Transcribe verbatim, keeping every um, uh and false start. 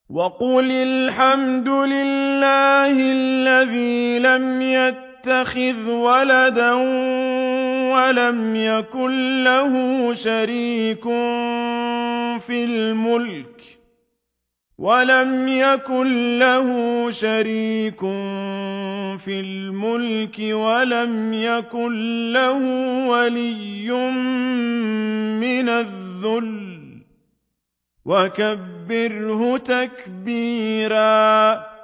وقل الحمد لله الذي لم يتخذ ولدا ولم يكن له شريك في الملك ولم يكن له شريك في الملك ولم يكن له ولي من الذل وكبره تكبيرا.